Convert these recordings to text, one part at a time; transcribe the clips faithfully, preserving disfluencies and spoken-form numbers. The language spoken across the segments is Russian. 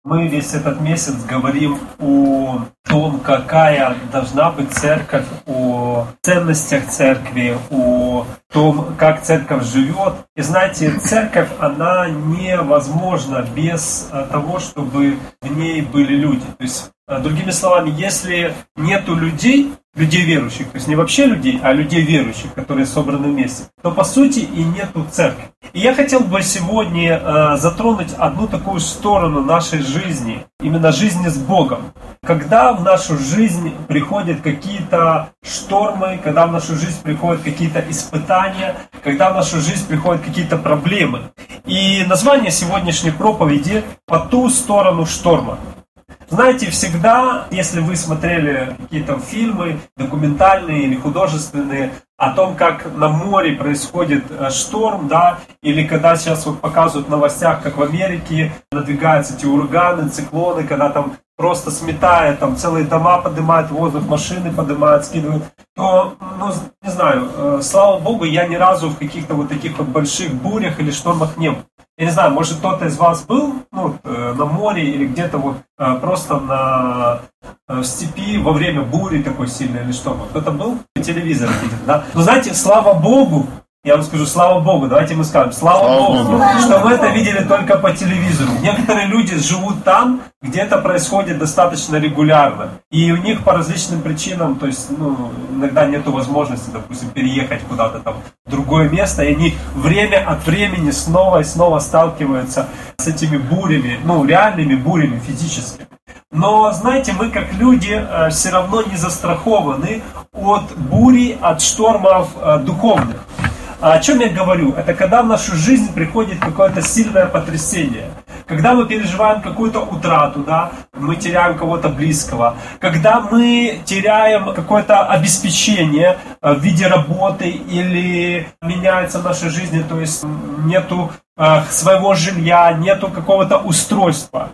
Мы весь этот месяц говорим о том, какая должна быть церковь, о ценностях церкви, о том, как церковь живет. И знаете, церковь, она невозможна без того, чтобы в ней были люди. То есть, другими словами, если нету людей, людей верующих, то есть не вообще людей, а людей верующих, которые собраны вместе, то по сути и нету церкви. И я хотел бы сегодня э, затронуть одну такую сторону нашей жизни, именно жизни с Богом. Когда в нашу жизнь приходят какие-то штормы, когда в нашу жизнь приходят какие-то испытания, когда в нашу жизнь приходят какие-то проблемы. И название сегодняшней проповеди «По ту сторону шторма». Знаете, всегда, если вы смотрели какие-то фильмы, документальные или художественные, о том, как на море происходит шторм, да, или когда сейчас вот показывают в новостях, как в Америке надвигаются эти ураганы, циклоны, когда там просто сметает, там целые дома поднимают в воздух, машины поднимают, скидывают, то, ну, не знаю, слава Богу, я ни разу в каких-то вот таких вот больших бурях или штормах не был. Я не знаю, может кто-то из вас был ну, на море или где-то вот просто на в степи во время бури такой сильной или что? Кто-то был? Телевизор видел, да? Но знаете, слава Богу, я вам скажу, слава Богу, давайте мы скажем, слава, слава Богу, Богу, что мы это видели только по телевизору. Некоторые люди живут там, где это происходит достаточно регулярно. И у них по различным причинам, то есть, ну, иногда нету возможности, допустим, переехать куда-то там в другое место, и они время от времени снова и снова сталкиваются с этими бурями, ну, реальными бурями физическими. Но, знаете, мы как люди э, все равно не застрахованы от бури, от штормов э, духовных. О чем я говорю? Это когда в нашу жизнь приходит какое-то сильное потрясение. Когда мы переживаем какую-то утрату, да, мы теряем кого-то близкого. Когда мы теряем какое-то обеспечение в виде работы или меняется в нашей жизни, то есть нету э, своего жилья, нету какого-то устройства.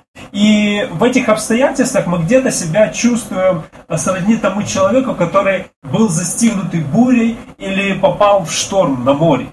И в этих обстоятельствах мы где-то себя чувствуем сродни тому человеку, который был застигнутый бурей или попал в шторм на море.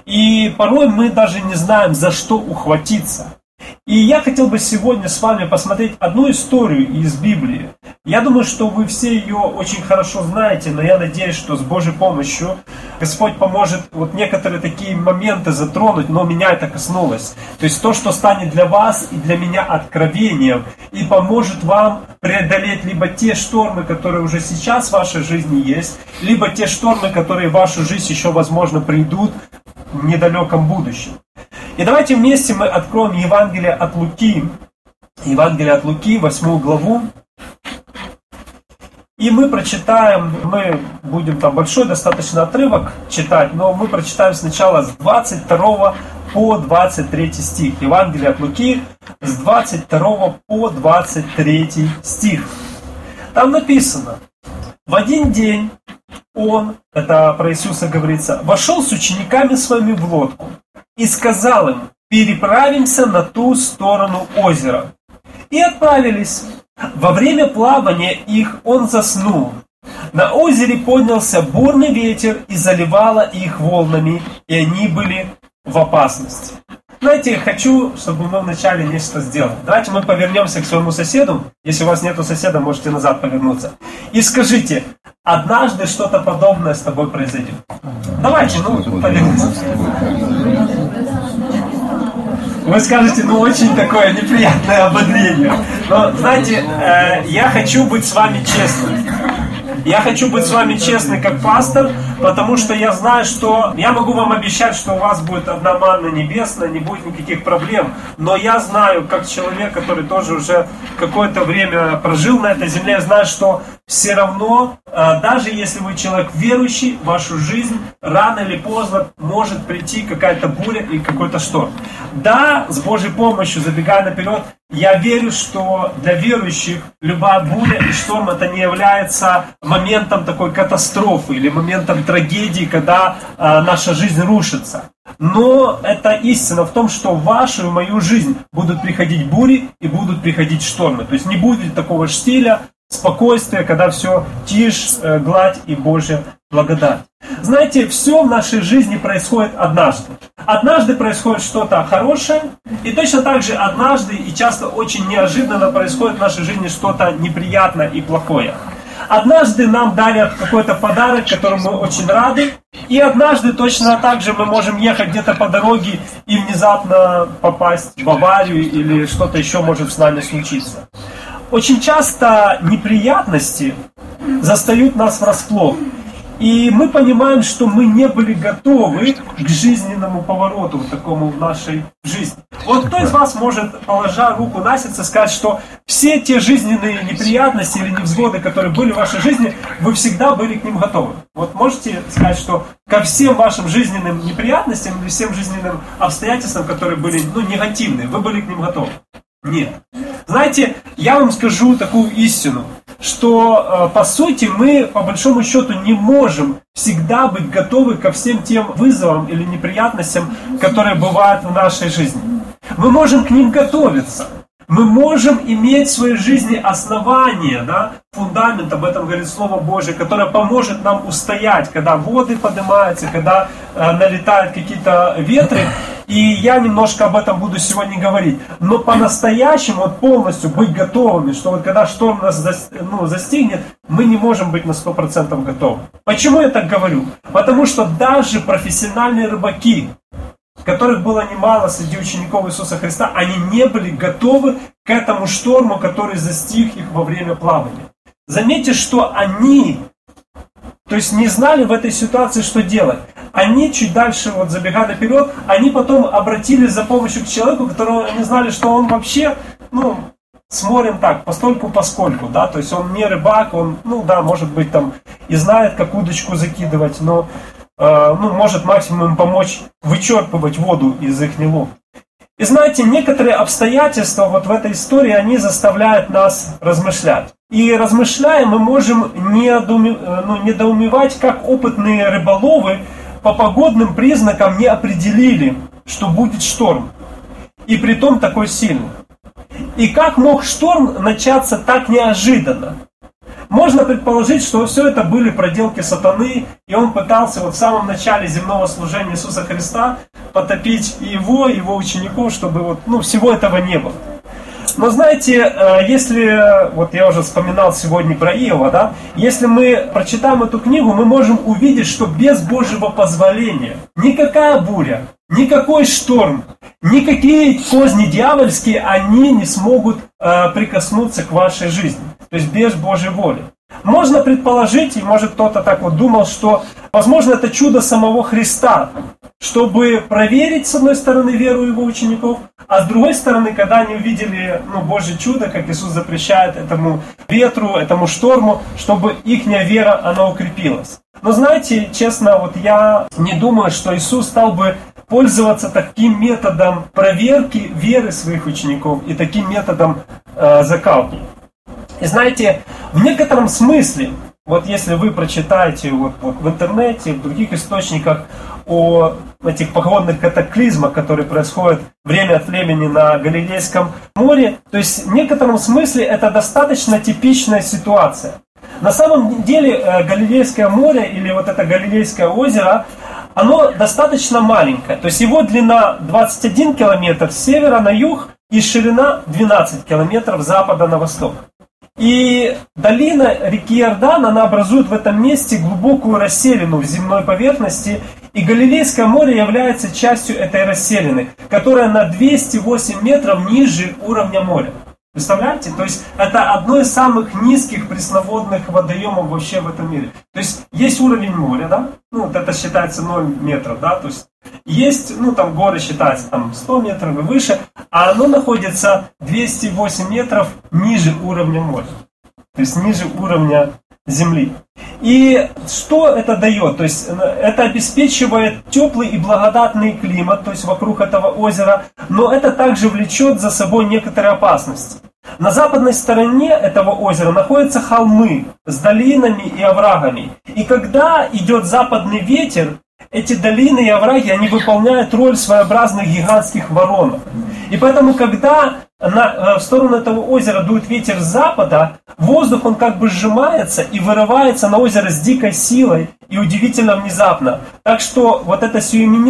И порой мы даже не знаем, за что ухватиться. И я хотел бы сегодня с вами посмотреть одну историю из Библии. Я думаю, что вы все ее очень хорошо знаете, но я надеюсь, что с Божьей помощью Господь поможет вот некоторые такие моменты затронуть, но меня это коснулось. То есть то, что станет для вас и для меня откровением, и поможет вам преодолеть либо те штормы, которые уже сейчас в вашей жизни есть, либо те штормы, которые в вашу жизнь еще, возможно, придут в недалеком будущем. И давайте вместе мы откроем Евангелие от Луки, Евангелие от Луки, восьмую главу. И мы прочитаем, мы будем там большой достаточно отрывок читать, но мы прочитаем сначала с двадцать второго по двадцать третий стих. Евангелие от Луки с двадцать второго по двадцать третий стих. Там написано: в один день он, это про Иисуса говорится, вошел с учениками своими в лодку и сказал им: переправимся на ту сторону озера. И отправились. Во время плавания их он заснул. На озере поднялся бурный ветер и заливало их волнами, и они были в опасности. Знаете, хочу, чтобы мы вначале нечто сделали. Давайте мы повернемся к своему соседу. Если у вас нету соседа, можете назад повернуться. И скажите: однажды что-то подобное с тобой произойдет. Давайте, ну, повернемся. Вы скажете, ну, очень такое неприятное ободрение. Но, знаете, э, я хочу быть с вами честным. Я хочу быть с вами честный как пастор, потому что я знаю, что я могу вам обещать, что у вас будет одна манна небесная, не будет никаких проблем. Но я знаю, как человек, который тоже уже какое-то время прожил на этой земле, я знаю, что все равно, даже если вы человек верующий, в вашу жизнь рано или поздно может прийти какая-то буря и какой-то шторм. Да, с Божьей помощью, забегая наперед, я верю, что для верующих любая буря и шторм это не является моментом такой катастрофы или моментом трагедии, когда э, наша жизнь рушится. Но это истина в том, что в вашу и мою жизнь будут приходить бури и будут приходить штормы. То есть не будет такого штиля, спокойствия, когда все тишь, э, гладь и Божья благодать. Знаете, все в нашей жизни происходит однажды. Однажды происходит что-то хорошее, и точно так же однажды, и часто очень неожиданно происходит в нашей жизни что-то неприятное и плохое. Однажды нам дарят какой-то подарок, которому мы очень рады, и однажды точно так же мы можем ехать где-то по дороге и внезапно попасть в аварию или что-то еще может с нами случиться. Очень часто неприятности застают нас врасплох. И мы понимаем, что мы не были готовы к жизненному повороту, такому в нашей жизни. Вот кто из вас может, положа руку на сердце, сказать, что все те жизненные неприятности или невзгоды, которые были в вашей жизни, вы всегда были к ним готовы? Вот можете сказать, что ко всем вашим жизненным неприятностям или всем жизненным обстоятельствам, которые были ну, негативные, вы были к ним готовы? Нет. Знаете, я вам скажу такую истину, что по сути мы по большому счету не можем всегда быть готовы ко всем тем вызовам или неприятностям, которые бывают в нашей жизни. Мы можем к ним готовиться. Мы можем иметь в своей жизни основание, да, фундамент, об этом говорит Слово Божие, которое поможет нам устоять, когда воды поднимаются, когда э, налетают какие-то ветры. И я немножко об этом буду сегодня говорить. Но по-настоящему вот полностью быть готовыми, что вот когда шторм нас за, ну, застигнет, мы не можем быть на сто процентов готовы. Почему я так говорю? Потому что даже профессиональные рыбаки, которых было немало среди учеников Иисуса Христа, они не были готовы к этому шторму, который застиг их во время плавания. Заметьте, что они, то есть не знали в этой ситуации, что делать. Они чуть дальше, вот забегая наперед, они потом обратились за помощью к человеку, которого они знали, что он вообще, ну, с морем так, постольку-поскольку, да, то есть он не рыбак, он, ну да, может быть там и знает, как удочку закидывать, но ну, может максимум помочь вычерпывать воду из их лодки. И знаете, некоторые обстоятельства вот в этой истории, они заставляют нас размышлять. И размышляя, мы можем недоуме, ну, недоумевать, как опытные рыболовы по погодным признакам не определили, что будет шторм. И притом такой сильный. И как мог шторм начаться так неожиданно? Можно предположить, что все это были проделки сатаны, и он пытался вот в самом начале земного служения Иисуса Христа потопить и его, и его учеников, чтобы вот, ну, всего этого не было. Но знаете, если, вот я уже вспоминал сегодня про Иова, да, если мы прочитаем эту книгу, мы можем увидеть, что без Божьего позволения никакая буря, никакой шторм, никакие козни дьявольские, они не смогут э, прикоснуться к вашей жизни. То есть без Божьей воли. Можно предположить, и может кто-то так вот думал, что возможно это чудо самого Христа, чтобы проверить с одной стороны веру его учеников, а с другой стороны, когда они увидели ну, Божье чудо, как Иисус запрещает этому ветру, этому шторму, чтобы их вера, она укрепилась. Но знаете, честно, вот я не думаю, что Иисус стал бы пользоваться таким методом проверки веры своих учеников и таким методом э, закалки. И знаете, в некотором смысле, вот если вы прочитаете вот, вот в интернете, в других источниках о этих погодных катаклизмах, которые происходят время от времени на Галилейском море, то есть в некотором смысле это достаточно типичная ситуация. На самом деле Галилейское море или вот это Галилейское озеро, оно достаточно маленькое. То есть его длина двадцать один километр с севера на юг и ширина двенадцать километров с запада на восток. И долина реки Иордан, она образует в этом месте глубокую расселину в земной поверхности, и Галилейское море является частью этой расселины, которая на двести восемь метров ниже уровня моря. Представляете? То есть это одно из самых низких пресноводных водоемов вообще в этом мире. То есть есть уровень моря, да? Ну, вот это считается ноль метров, да? То есть есть, ну, там горы считаются там сто метров и выше, а оно находится двести восемь метров ниже уровня моря. То есть ниже уровня земли. И что это дает? То есть это обеспечивает теплый и благодатный климат, то есть вокруг этого озера, но это также влечет за собой некоторые опасности. На западной стороне этого озера находятся холмы с долинами и оврагами. И когда идет западный ветер, эти долины и овраги, они выполняют роль своеобразных гигантских воронок. И поэтому, когда на, в сторону этого озера дует ветер с запада, воздух, он как бы сжимается и вырывается на озеро с дикой силой и удивительно внезапно. Так что вот это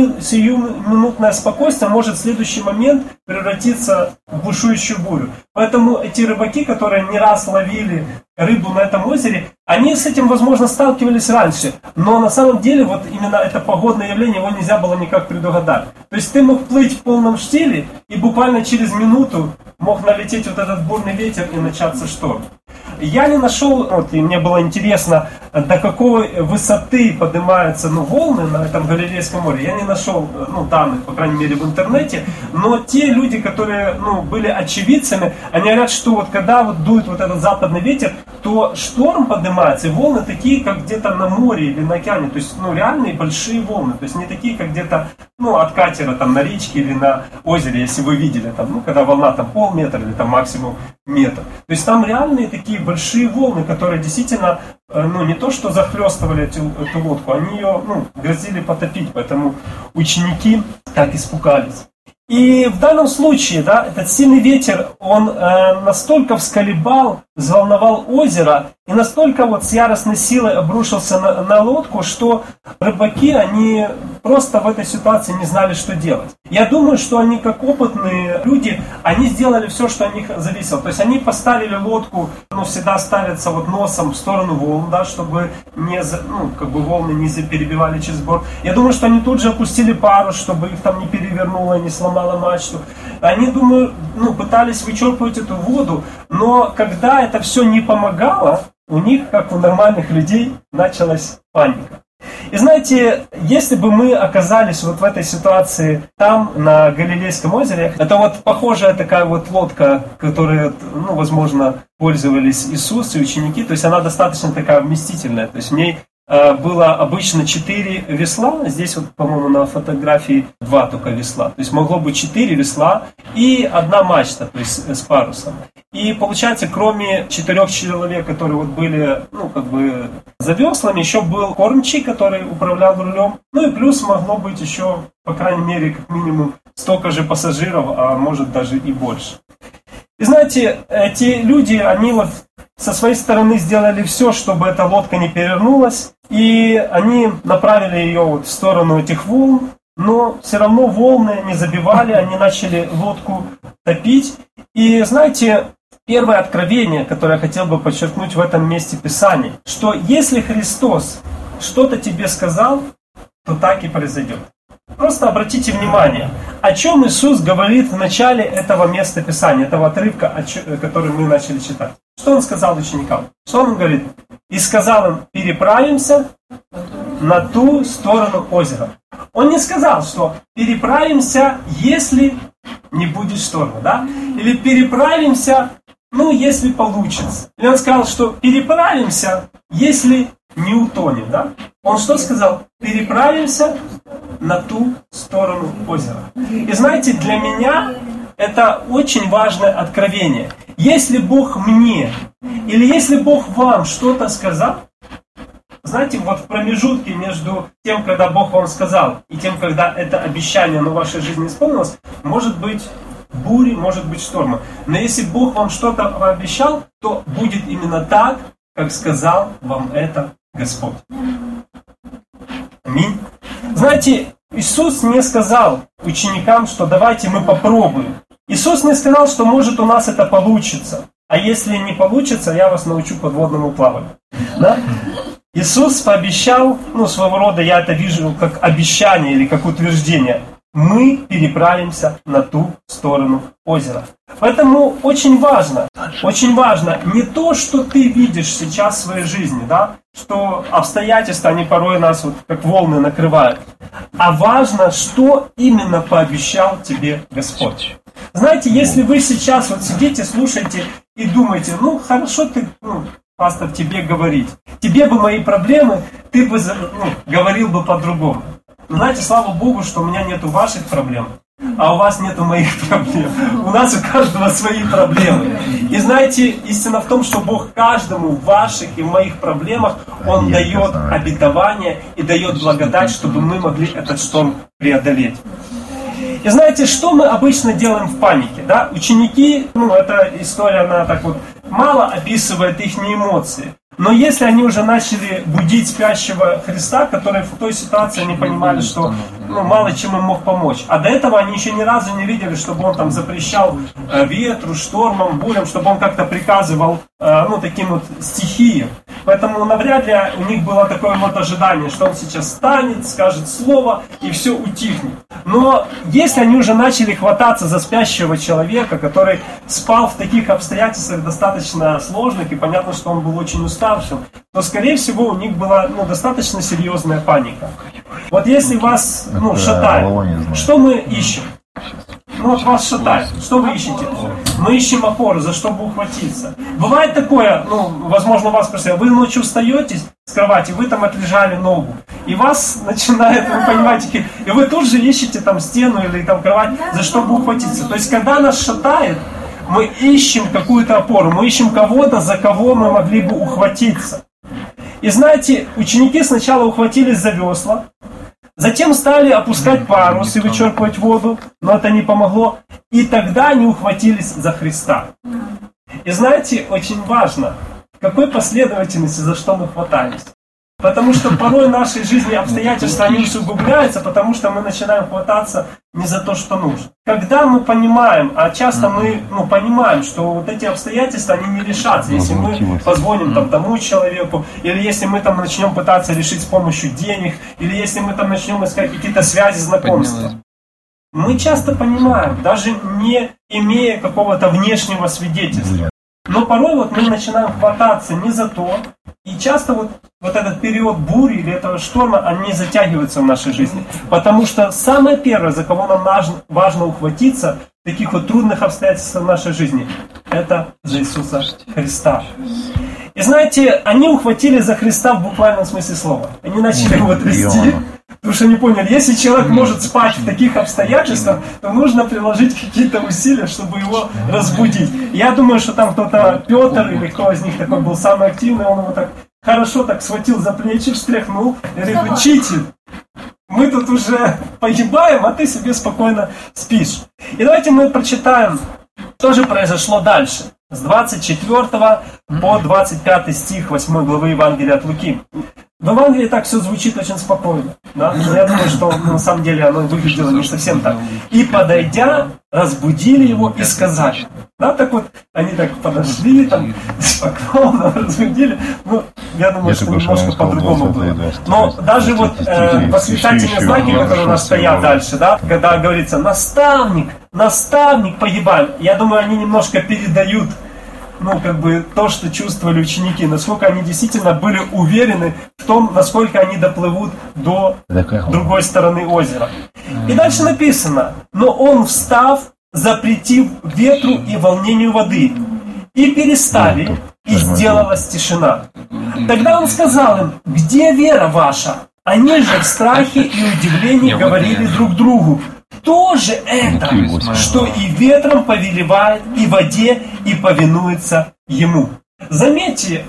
сиюминутное спокойствие может в следующий момент превратиться в бушующую бурю. Поэтому эти рыбаки, которые не раз ловили рыбу на этом озере, они с этим, возможно, сталкивались раньше. Но на самом деле вот именно это погодное явление, его нельзя было никак предугадать. То есть ты мог плыть в полном штиле, и буквально через минуту мог налететь вот этот бурный ветер и начаться шторм. Я не нашел, вот, и мне было интересно, до какой высоты поднимаются ну, волны на этом Галилейском море. Я не нашел ну, данных, по крайней мере, в интернете. Но те люди, которые ну, были очевидцами, они говорят, что вот когда вот дует вот этот западный ветер, то шторм поднимается, и волны такие, как где-то на море или на океане. То есть ну, реальные большие волны. То есть не такие, как где-то ну, от катера там, на речке или на озере, если вы видели, там, ну, когда волна там полметра или там максимум метр. То есть там реальные такие большие волны, которые действительно, ну, не то что захлестывали эту, эту лодку, они ее, ну, грозили потопить, поэтому ученики так испугались. И в данном случае, да, этот сильный ветер, он э, настолько всколебал, взволновал озеро, и настолько вот с яростной силой обрушился на, на лодку, что рыбаки, они просто в этой ситуации не знали, что делать. Я думаю, что они, как опытные люди, они сделали все, что от них зависело. То есть они поставили лодку, ну, всегда ставится вот носом в сторону волн, да, чтобы не, ну, как бы волны не перебивали через борт. Я думаю, что они тут же опустили парус, чтобы их там не перевернуло, не сломало мачту. Они, думаю, ну, пытались вычерпывать эту воду, но когда это все не помогало, у них, как у нормальных людей, началась паника. И знаете, если бы мы оказались вот в этой ситуации там, на Галилейском озере, это вот похожая такая вот лодка, которой, ну, возможно, пользовались Иисус и ученики, то есть она достаточно такая вместительная, то есть в ней э, было обычно четыре весла, здесь вот, по-моему, на фотографии два только весла, то есть могло быть четыре весла и одна мачта, то есть с парусом. И получается, кроме четырех человек, которые вот были, ну, как бы за веслами, еще был кормчий, который управлял рулем. Ну и плюс могло быть еще, по крайней мере, как минимум столько же пассажиров, а может даже и больше. И знаете, эти люди, они вот со своей стороны сделали все, чтобы эта лодка не перевернулась. И они направили ее вот в сторону этих волн. Но все равно волны не забивали, они начали лодку топить. И знаете, первое откровение, которое я хотел бы подчеркнуть в этом месте Писания, что если Христос что-то тебе сказал, то так и произойдет. Просто обратите внимание, о чем Иисус говорит в начале этого места Писания, этого отрывка, который мы начали читать. Что Он сказал ученикам? Что Он говорит? И сказал им, переправимся на ту сторону озера. Он не сказал, что переправимся, если не будет шторма, да? Или переправимся, ну, если получится. Или он сказал, что переправимся, если не утонем, да? Он что сказал? Переправимся на ту сторону озера. И знаете, для меня это очень важное откровение. Если Бог мне, или если Бог вам что-то сказал, знаете, вот в промежутке между тем, когда Бог вам сказал, и тем, когда это обещание на вашей жизни исполнилось, может быть бури, может быть штормы. Но если Бог вам что-то пообещал, то будет именно так, как сказал вам это Господь. Аминь. Знаете, Иисус не сказал ученикам, что давайте мы попробуем. Иисус не сказал, что может у нас это получится. А если не получится, я вас научу подводному плаванию. Да? Иисус пообещал, ну, своего рода я это вижу как обещание или как утверждение. Мы переправимся на ту сторону озера. Поэтому очень важно, очень важно не то, что ты видишь сейчас в своей жизни, да, что обстоятельства, они порой нас вот как волны накрывают, а важно, что именно пообещал тебе Господь. Знаете, если вы сейчас вот сидите, слушаете и думаете, ну, хорошо ты, ну, пастор, тебе говорить, тебе бы мои проблемы, ты бы ну, говорил бы по-другому. Знаете, слава Богу, что у меня нету ваших проблем, а у вас нету моих проблем. У нас у каждого свои проблемы. И знаете, истина в том, что Бог каждому в ваших и в моих проблемах, Он дает обетование и дает благодать, чтобы мы могли этот шторм преодолеть. И знаете, что мы обычно делаем в панике? Да? Ученики, ну, эта история, она так вот мало описывает их эмоции. Но если они уже начали будить спящего Христа, который в той ситуации они понимали, что ну, мало чем им мог помочь. А до этого они еще ни разу не видели, чтобы он там запрещал э, ветру, штормам, бурям, чтобы он как-то приказывал э, ну, таким вот стихиям. Поэтому навряд ли у них было такое вот ожидание, что он сейчас встанет, скажет слово и все утихнет. Но если они уже начали хвататься за спящего человека, который спал в таких обстоятельствах достаточно сложных, и понятно, что он был очень уставшим, то, скорее всего, у них была ну, достаточно серьезная паника. Вот если вас ну, шатает, что мы ищем? Ну вот вас шатает, что вы ищете? Мы ищем опору, за что бы ухватиться. Бывает такое, ну, возможно, вас спросили, вы ночью встаете с кровати, вы там отлежали ногу, и вас начинает, вы понимаете, и вы тут же ищете там стену или там кровать, за что бы ухватиться. То есть, когда нас шатает, мы ищем какую-то опору, мы ищем кого-то, за кого мы могли бы ухватиться. И знаете, ученики сначала ухватились за весла, затем стали опускать парус и вычерпывать воду, но это не помогло. И тогда они ухватились за Христа. И знаете, очень важно, в какой последовательности за что мы хватаемся. Потому что порой в нашей жизни обстоятельства они усугубляются, потому что мы начинаем хвататься не за то, что нужно. Когда мы понимаем, а часто мы ну, понимаем, что вот эти обстоятельства, они не решатся, если мы позвоним там, тому человеку, или если мы там начнем пытаться решить с помощью денег, или если мы там начнем искать какие-то связи, знакомства. Мы часто понимаем, даже не имея какого-то внешнего свидетельства. Но порой вот мы начинаем хвататься не за то, и часто вот, вот этот период бури или этого шторма, они затягиваются в нашей жизни. Потому что самое первое, за кого нам важно ухватиться в таких вот трудных обстоятельствах в нашей жизни, это за Иисуса Христа. И знаете, они ухватили за Христа в буквальном смысле слова. Они начали его трясти. Потому что не поняли, если человек может спать в таких обстоятельствах, то нужно приложить какие-то усилия, чтобы его разбудить. Я думаю, что там кто-то, Петр или кто из них такой был самый активный, он его так хорошо так схватил за плечи, встряхнул и говорит: учитель, мы тут уже погибаем, а ты себе спокойно спишь. И давайте мы прочитаем, что же произошло дальше. С двадцать четвёртого по двадцать пятый стих восьмой главы Евангелия от Луки. В Евангелии так все звучит очень спокойно. Да? Но я думаю, что ну, на самом деле оно выглядело не совсем так. И подойдя, разбудили его и сказали. Да, так вот, они так подошли, там, спокойно разбудили. Ну, я думаю, я что немножко по-другому было. Но даже вот э, восклицательные знаки, которые у нас стоят дальше, да, когда говорится «наставник, наставник, погибаем», я думаю, они немножко передают ну, как бы, то, что чувствовали ученики, насколько они действительно были уверены в том, насколько они доплывут до другой стороны озера. И дальше написано: «Но он, встав, запретив ветру и волнению воды, и перестали, и сделалась тишина. Тогда он сказал им: где вера ваша? Они же в страхе и удивлении говорили друг другу: кто же это, что и ветром повелевает, и воде, и повинуется ему?» Заметьте,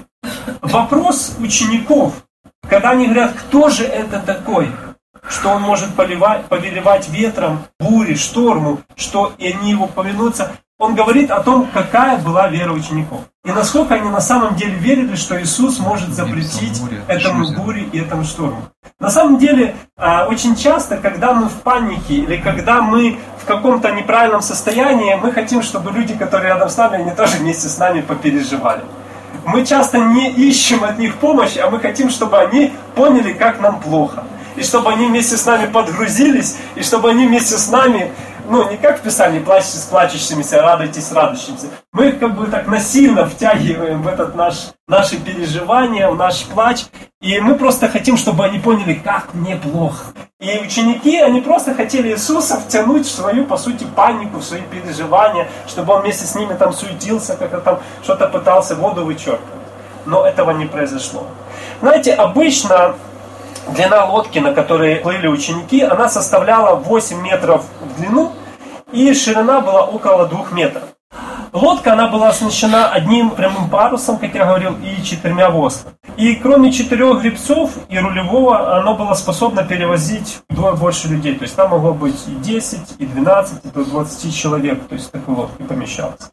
вопрос учеников, когда они говорят: кто же это такой, что он может поливать, повелевать ветром, буре, шторму, что и они его повинуются, он говорит о том, какая была вера учеников. И насколько они на самом деле верили, что Иисус может запретить этому буре и этому шторму. На самом деле, очень часто, когда мы в панике или когда мы в каком-то неправильном состоянии, мы хотим, чтобы люди, которые рядом с нами, они тоже вместе с нами попереживали. Мы часто не ищем от них помощи, а мы хотим, чтобы они поняли, как нам плохо. И чтобы они вместе с нами подгрузились, и чтобы они вместе с нами, ну, не как в Писании, плачьте с плачущимися, радуйтесь с радующимися. Мы их как бы так насильно втягиваем в этот наш, наши переживания, в наш плач. И мы просто хотим, чтобы они поняли, как мне плохо. И ученики, они просто хотели Иисуса втянуть в свою, по сути, панику, в свои переживания, чтобы он вместе с ними там суетился, как-то там что-то пытался воду вычерпывать. Но этого не произошло. Знаете, обычно длина лодки, на которой плыли ученики, она составляла восемь метров в длину и ширина была около двух метров. Лодка, она была оснащена одним прямым парусом, как я говорил, и четырьмя веслами. И кроме четырех гребцов и рулевого, оно было способно перевозить вдвое больше людей. То есть там могло быть и десять, и двенадцать, и до двадцати человек, то есть в такой лодке помещалось.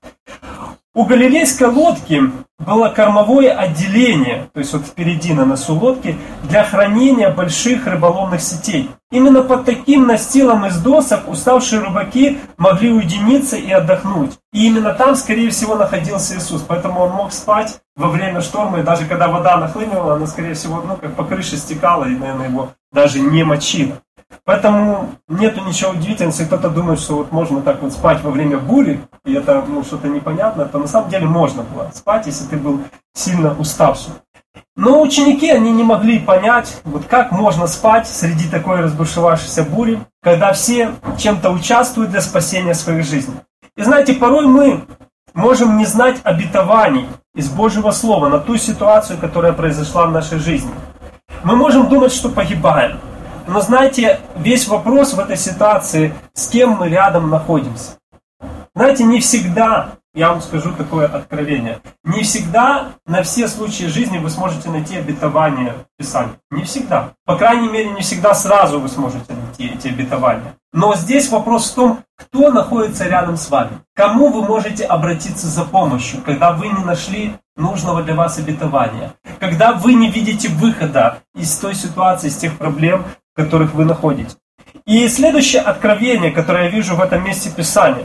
У галилейской лодки было кормовое отделение, то есть вот впереди на носу лодки, для хранения больших рыболовных сетей. Именно под таким настилом из досок уставшие рыбаки могли уединиться и отдохнуть. И именно там, скорее всего, находился Иисус. Поэтому он мог спать во время шторма, и даже когда вода нахлынула, она, скорее всего, ну, как по крыше стекала, и, наверное, его даже не мочила. Поэтому нету ничего удивительного, если кто-то думает, что вот можно так вот спать во время бури, и это ну, что-то непонятное, то на самом деле можно было спать, если ты был сильно уставшим. Но ученики, они не могли понять, вот как можно спать среди такой разбушевавшейся бури, когда все чем-то участвуют для спасения своих жизней. И знаете, порой мы можем не знать обетований из Божьего Слова на ту ситуацию, которая произошла в нашей жизни. Мы можем думать, что погибаем. Но знаете, весь вопрос в этой ситуации, с кем мы рядом находимся. Знаете, не всегда, я вам скажу такое откровение, не всегда на все случаи жизни вы сможете найти обетование в Писании. Не всегда. По крайней мере, не всегда сразу вы сможете найти эти обетования. Но здесь вопрос в том, кто находится рядом с вами. Кому вы можете обратиться за помощью, когда вы не нашли нужного для вас обетования. Когда вы не видите выхода из той ситуации, из тех проблем, в которых вы находитесь. И следующее откровение, которое я вижу в этом месте Писания.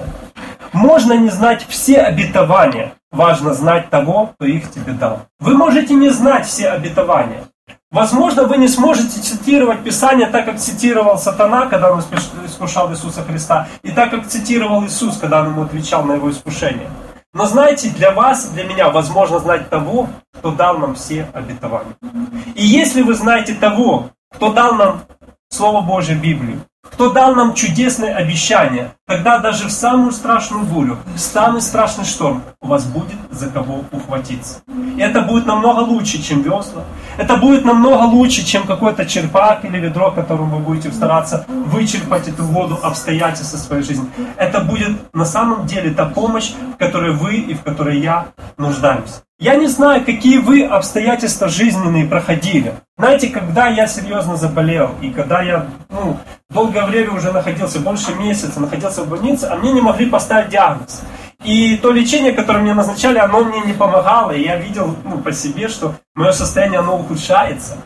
Можно не знать все обетования, важно знать того, кто их тебе дал. Вы можете не знать все обетования. Возможно, вы не сможете цитировать Писание так, как цитировал сатана, когда он искушал Иисуса Христа, и так, как цитировал Иисус, когда он ему отвечал на его искушение. Но знаете, для вас и для меня возможно знать того, кто дал нам все обетования. И если вы знаете того, кто дал нам Слово Божие, Библию, кто дал нам чудесные обещания, тогда даже в самую страшную бурю, в самый страшный шторм у вас будет за кого ухватиться. И это будет намного лучше, чем весла. Это будет намного лучше, чем какой-то черпак или ведро, которым вы будете стараться вычерпать эту воду обстоятельства своей жизни. Это будет на самом деле та помощь, в которой вы и в которой я нуждаемся. Я не знаю, какие вы обстоятельства жизненные проходили. Знаете, когда я серьезно заболел, и когда я ну, долгое время уже находился, больше месяца, находился в больнице, а мне не могли поставить диагноз. И то лечение, которое мне назначали, оно мне не помогало, и я видел ну, по себе, что мое состояние, оно ухудшается.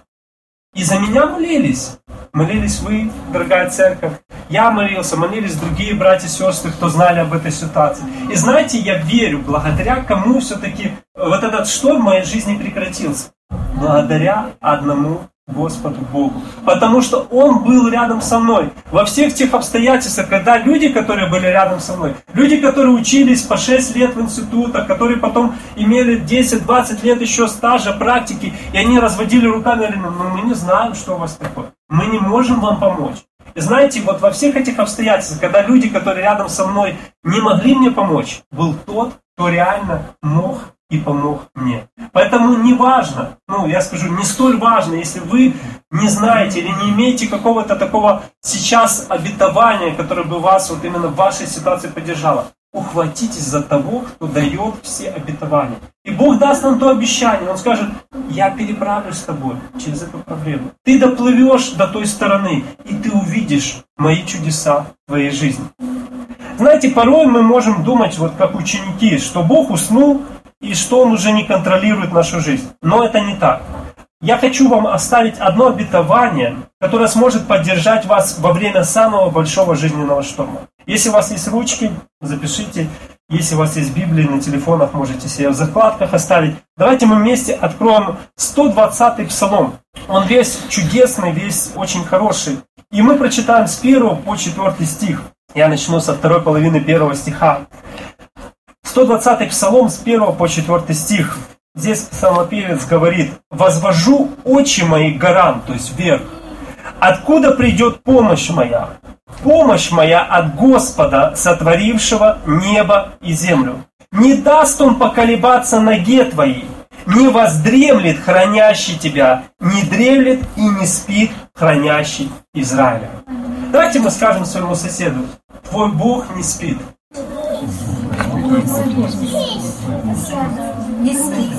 И за меня молились. Молились вы, дорогая церковь. Я молился, молились другие братья и сестры, кто знали об этой ситуации. И знаете, я верю, благодаря кому все-таки вот этот шторм в моей жизни прекратился. Благодаря одному Господу Богу. Потому что Он был рядом со мной. Во всех тех обстоятельствах, когда люди, которые были рядом со мной, люди, которые учились по шесть лет в институтах, которые потом имели десять-двадцать лет еще стажа, практики, и они разводили руками и говорили, ну мы не знаем, что у вас такое. Мы не можем вам помочь. И знаете, вот во всех этих обстоятельствах, когда люди, которые рядом со мной, не могли мне помочь, был тот, кто реально мог и помог мне. Поэтому не важно, ну я скажу, не столь важно, если вы не знаете или не имеете какого-то такого сейчас обетования, которое бы вас вот именно в вашей ситуации поддержало. Ухватитесь за того, кто дает все обетования. И Бог даст нам то обещание. Он скажет, я переправлюсь с тобой через эту проблему. Ты доплывешь до той стороны, и ты увидишь мои чудеса в твоей жизни. Знаете, порой мы можем думать, вот как ученики, что Бог уснул, и что Он уже не контролирует нашу жизнь. Но это не так. Я хочу вам оставить одно обетование, которое сможет поддержать вас во время самого большого жизненного шторма. Если у вас есть ручки, запишите. Если у вас есть Библия на телефонах, можете себе в закладках оставить. Давайте мы вместе откроем сто двадцатый псалом. Он весь чудесный, весь очень хороший. И мы прочитаем с первого по четвёртый стих. Я начну со второй половины первого стиха. сто двадцатый псалом с первого по четвёртый стих. Здесь псалмопевец говорит: «Возвожу очи мои к горам», то есть вверх. «Откуда придет помощь моя? Помощь моя от Господа, сотворившего небо и землю. Не даст Он поколебаться ноге твоей, не воздремлет хранящий тебя, не дремлет и не спит хранящий Израиля». Давайте мы скажем своему соседу: твой Бог не спит. Не спит.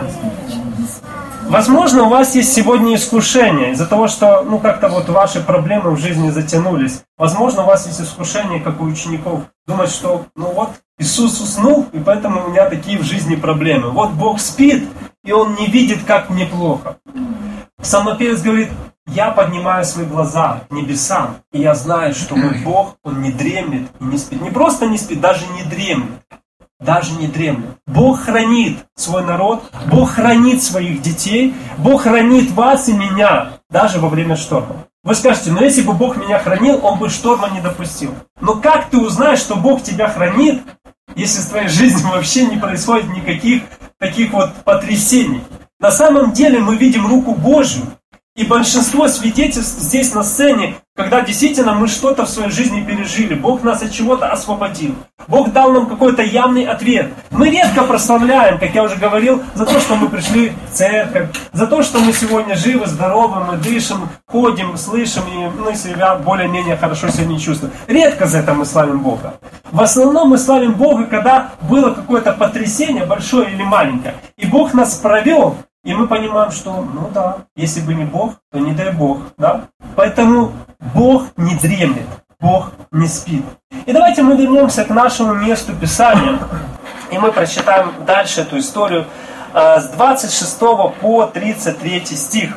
Возможно, у вас есть сегодня искушение из-за того, что, ну, как-то вот ваши проблемы в жизни затянулись. Возможно, у вас есть искушение, как у учеников, думать, что, ну вот, Иисус уснул, и поэтому у меня такие в жизни проблемы. Вот Бог спит, и Он не видит, как мне плохо. Псалмопевец говорит: я поднимаю свои глаза к небесам, и я знаю, что мой Бог, Он не дремлет и не спит. Не просто не спит, даже не дремлет. Даже не дремлет. Бог хранит свой народ, Бог хранит своих детей, Бог хранит вас и меня, даже во время шторма. Вы скажете: ну если бы Бог меня хранил, Он бы шторма не допустил. Но как ты узнаешь, что Бог тебя хранит, если в твоей жизни вообще не происходит никаких таких вот потрясений? На самом деле мы видим руку Божью. И большинство свидетельств здесь на сцене, когда действительно мы что-то в своей жизни пережили. Бог нас от чего-то освободил. Бог дал нам какой-то явный ответ. Мы редко прославляем, как я уже говорил, за то, что мы пришли в церковь, за то, что мы сегодня живы, здоровы, мы дышим, ходим, слышим и ну, себя более-менее хорошо себя не чувствуем. Редко за это мы славим Бога. В основном мы славим Бога, когда было какое-то потрясение, большое или маленькое. И Бог нас провел. И мы понимаем, что, ну да, если бы не Бог, то не дай Бог, да? Поэтому Бог не дремлет, Бог не спит. И давайте мы вернемся к нашему месту Писания, и мы прочитаем дальше эту историю с двадцать шестого по тридцать третий стих.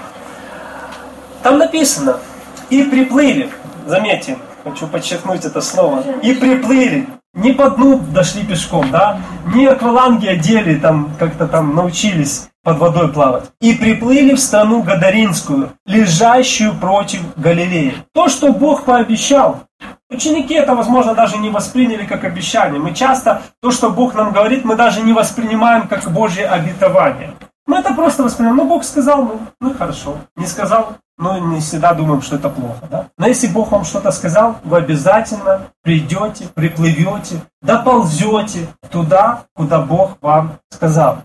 Там написано: «И приплыли», заметьте, хочу подчеркнуть это слово, «и приплыли». Не по дну дошли пешком, да? Не акваланги одели, там как-то там научились под водой плавать. И приплыли в страну Гадаринскую, лежащую против Галилеи. То, что Бог пообещал, ученики это, возможно, даже не восприняли как обещание. Мы часто то, что Бог нам говорит, мы даже не воспринимаем как Божье обетование. Мы это просто воспринимаем. Ну, Бог сказал, ну, ну хорошо. Не сказал, ну, не всегда думаем, что это плохо, да? Но если Бог вам что-то сказал, вы обязательно придете, приплывете, доползете туда, куда Бог вам сказал.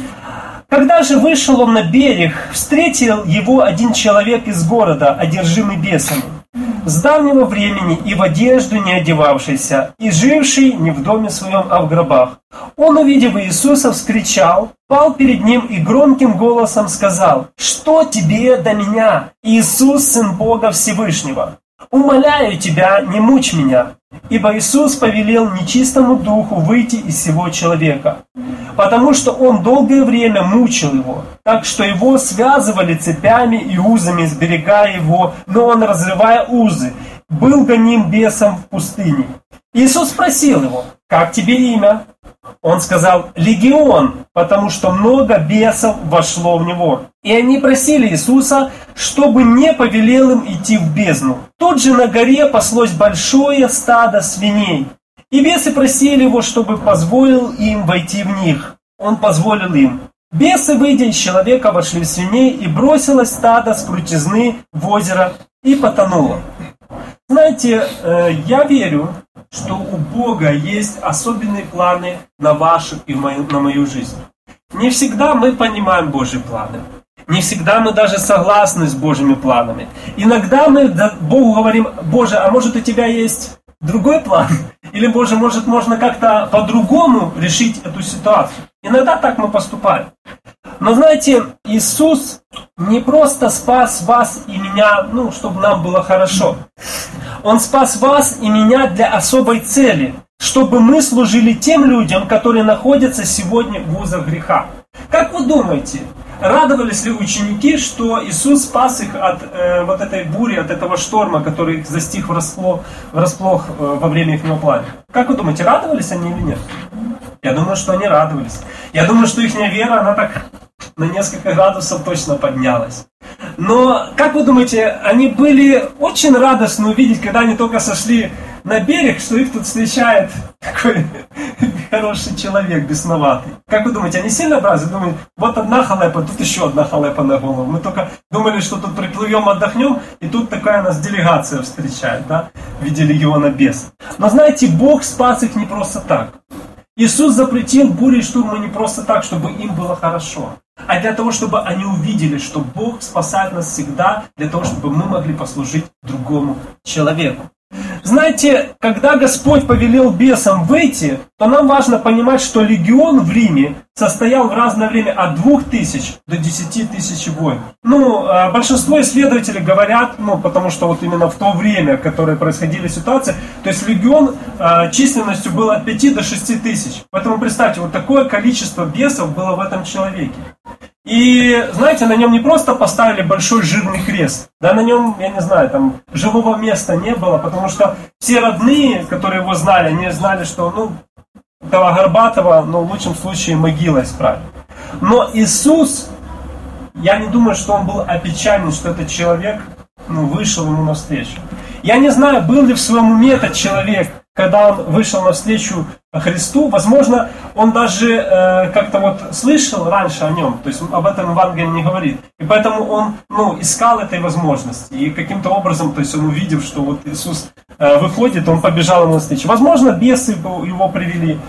Когда же вышел он на берег, встретил его один человек из города, одержимый бесами, с давнего времени и в одежду не одевавшийся, и живший не в доме своем, а в гробах. Он, увидев Иисуса, вскричал, пал перед ним и громким голосом сказал: «Что тебе до меня, Иисус, Сын Бога Всевышнего? Умоляю тебя, не мучь меня». Ибо Иисус повелел нечистому духу выйти из сего человека, потому что он долгое время мучил его, так что его связывали цепями и узами, сберегая его, но он, разрывая узы, был гоним бесом в пустыне. Иисус спросил его: «Как тебе имя?» Он сказал: «Легион», потому что много бесов вошло в него. И они просили Иисуса, чтобы не повелел им идти в бездну. Тут же на горе паслось большое стадо свиней. И бесы просили его, чтобы позволил им войти в них. Он позволил им. Бесы, выйдя из человека, вошли в свиней, и бросилось стадо с крутизны в озеро и потонуло. Знаете, я верю, что у Бога есть особенные планы на вашу и мою, на мою жизнь. Не всегда мы понимаем Божьи планы. Не всегда мы даже согласны с Божьими планами. Иногда мы Богу говорим: «Боже, а может у тебя есть другой план?» Или, «Боже, может можно как-то по-другому решить эту ситуацию?» Иногда так мы поступаем. Но знаете, Иисус не просто спас вас и меня, ну, чтобы нам было хорошо. Он спас вас и меня для особой цели, чтобы мы служили тем людям, которые находятся сегодня в узах греха. Как вы думаете, радовались ли ученики, что Иисус спас их от э, вот этой бури, от этого шторма, который их застиг врасплох, врасплох э, во время их плавания? Как вы думаете, радовались они или нет? Я думаю, что они радовались. Я думаю, что их вера, она так на несколько градусов точно поднялась. Но, как вы думаете, они были очень радостны увидеть, когда они только сошли на берег, что их тут встречает такой хороший человек, бесноватый. Как вы думаете, они сильно обрадовались? Думают, вот одна халепа, тут еще одна халепа на голову. Мы только думали, что тут приплывем, отдохнем, и тут такая нас делегация встречает, да, в виде легиона бесов. Но знаете, Бог спас их не просто так. Иисус запретил бури и штурмы не просто так, чтобы им было хорошо. а для того, чтобы они увидели, что Бог спасает нас всегда, для того, чтобы мы могли послужить другому человеку. Знаете, когда Господь повелел бесам выйти, то нам важно понимать, что легион в Риме состоял в разное время от двух тысяч до десяти тысяч воинов. Ну, большинство исследователей говорят, ну, потому что вот именно в то время, в которое происходили ситуации, то есть легион э, численностью был от пяти до шести тысяч. Поэтому представьте, вот такое количество бесов было в этом человеке. И, знаете, на нем не просто поставили большой жирный крест, да, на нем, я не знаю, там, живого места не было, потому что все родные, которые его знали, они знали, что, ну, этого Горбатого, ну, в лучшем случае могила исправит. Но Иисус, я не думаю, что он был опечален, что этот человек, ну, вышел ему навстречу. Я не знаю, был ли в своем уме этот человек, когда он вышел навстречу Христу. Возможно, он даже э, как-то вот слышал раньше о нем, то есть об этом Евангелие не говорит. И поэтому он, ну, искал этой возможности. И каким-то образом, то есть он увидев, что вот Иисус э, выходит, он побежал ему навстречу. Возможно, бесы его привели.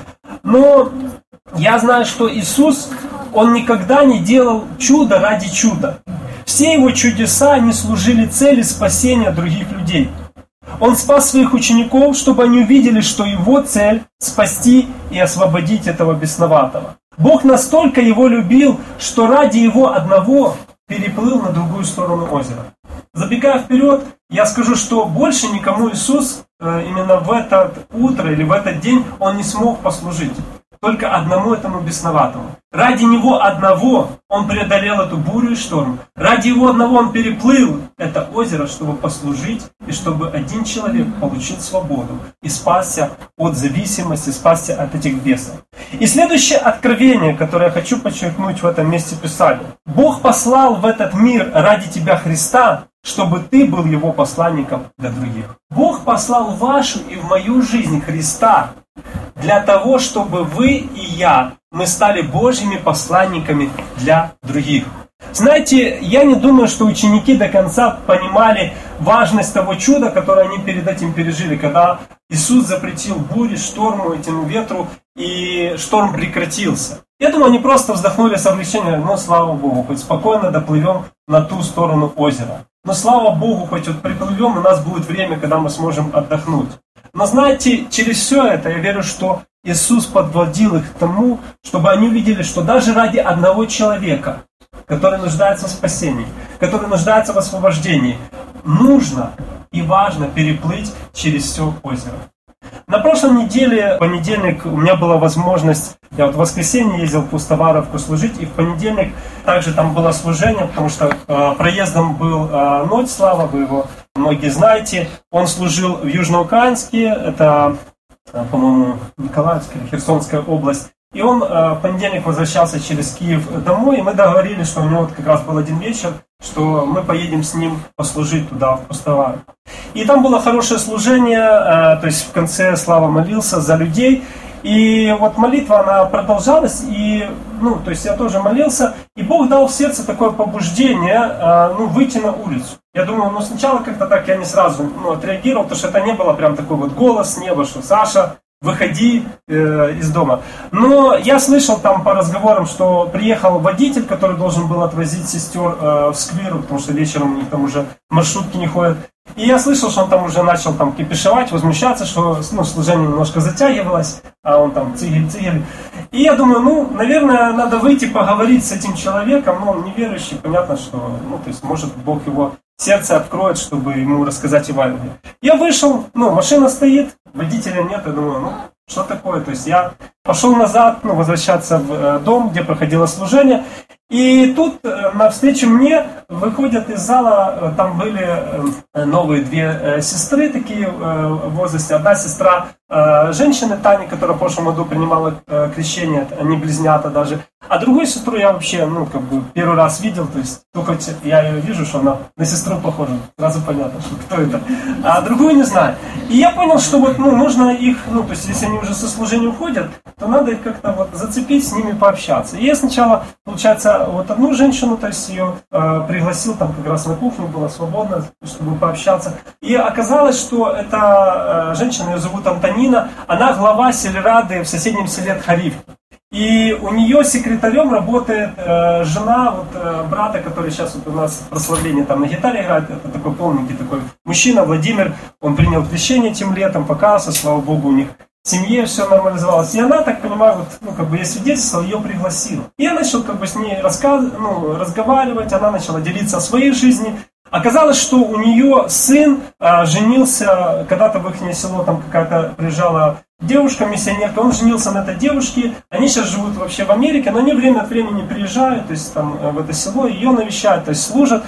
Но я знаю, что Иисус, он никогда не делал чудо ради чуда. Все его чудеса, они служили цели спасения других людей. Он спас своих учеников, чтобы они увидели, что его цель – спасти и освободить этого бесноватого. Бог настолько его любил, что ради его одного переплыл на другую сторону озера. Забегая вперед, я скажу, что больше никому Иисус именно в это утро или в этот день он не смог послужить. Только одному этому бесноватому. Ради него одного он преодолел эту бурю и шторм. Ради его одного он переплыл это озеро, чтобы послужить, и чтобы один человек получил свободу и спасся от зависимости, спасся от этих бесов. И следующее откровение, которое я хочу подчеркнуть в этом месте Писания. Бог послал в этот мир ради тебя Христа, чтобы ты был его посланником для других. Бог послал в вашу и в мою жизнь Христа, для того, чтобы вы и я, мы стали Божьими посланниками для других. Знаете, я не думаю, что ученики до конца понимали важность того чуда, которое они перед этим пережили, когда Иисус запретил буре, шторму, этому ветру, и шторм прекратился. Я думаю, они просто вздохнули с облегчением, ну, слава Богу, хоть спокойно доплывем на ту сторону озера. Но слава Богу, хоть вот приплывем, у нас будет время, когда мы сможем отдохнуть. Но знаете, через все это я верю, что Иисус подводил их к тому, чтобы они увидели, что даже ради одного человека, который нуждается в спасении, который нуждается в освобождении, нужно и важно переплыть через все озеро. На прошлой неделе, в понедельник, у меня была возможность, я вот в воскресенье ездил в Пустоваровку служить, и в понедельник также там было служение, потому что э, проездом был э, Ноть Слава, вы его многие знаете. Он служил в Южноукраинске, это, э, по-моему, Николаевская, Херсонская область. И он э, в понедельник возвращался через Киев домой, и мы договорились, что у него вот как раз был один вечер, что мы поедем с ним послужить туда, в Пустоваровку. И там было хорошее служение, э, то есть в конце Слава молился за людей. И вот молитва, она продолжалась, и, ну, то есть я тоже молился, и Бог дал в сердце такое побуждение, э, ну, выйти на улицу. Я думаю, ну, сначала как-то так я не сразу, ну, отреагировал, потому что это не было прям такой вот голос с неба, что Саша, выходи э, из дома. Но я слышал там по разговорам, что приехал водитель, который должен был отвозить сестер э, в скверу, потому что вечером у них там уже маршрутки не ходят. И я слышал, что он там уже начал там кипишевать, возмущаться, что, ну, служение немножко затягивалось, а он там цигель-цигель. И я думаю, ну, наверное, надо выйти поговорить с этим человеком, но он неверующий, понятно, что, ну, то есть, может, Бог его сердце откроет, чтобы ему рассказать Евангелие. Я вышел, ну, машина стоит, водителя нет, я думаю, ну, что такое? То есть я пошел назад, ну, возвращаться в дом, где проходило служение. И тут навстречу мне выходят из зала, там были новые две сестры такие в возрасте. Одна сестра женщины Тани, которая в прошлом году принимала крещение, они близнята даже. А другую сестру я вообще, ну, как бы первый раз видел, то есть только я ее вижу, что она на сестру похожа, сразу понятно, что кто это. А другую не знаю. И я понял, что вот, ну, нужно их, ну, то есть если они уже со служения уходят, то надо их как-то вот зацепить, с ними пообщаться. И я сначала, получается, вот одну женщину, то есть ее э, пригласил, там как раз на кухню было свободно, чтобы пообщаться. И оказалось, что эта э, женщина, ее зовут Антонина, она глава сельрады в соседнем селе Тхаривки. И у нее секретарем работает э, жена вот, э, брата, который сейчас вот у нас прославление там на гитаре играет. Это такой полненький такой мужчина, Владимир. Он принял крещение тем летом, покаялся, слава Богу, у них в семье все нормализовалось. И она, так понимаю, вот, ну, как бы я свидетельствовал, ее пригласила. И я начал как бы с ней рассказ... ну, разговаривать, она начала делиться о своей жизни. Оказалось, что у нее сын а, женился, когда-то в их село там какая-то приезжала девушка, миссионерка, он женился на этой девушке, они сейчас живут вообще в Америке, но они время от времени приезжают, то есть там в это село, ее навещают, то есть служат.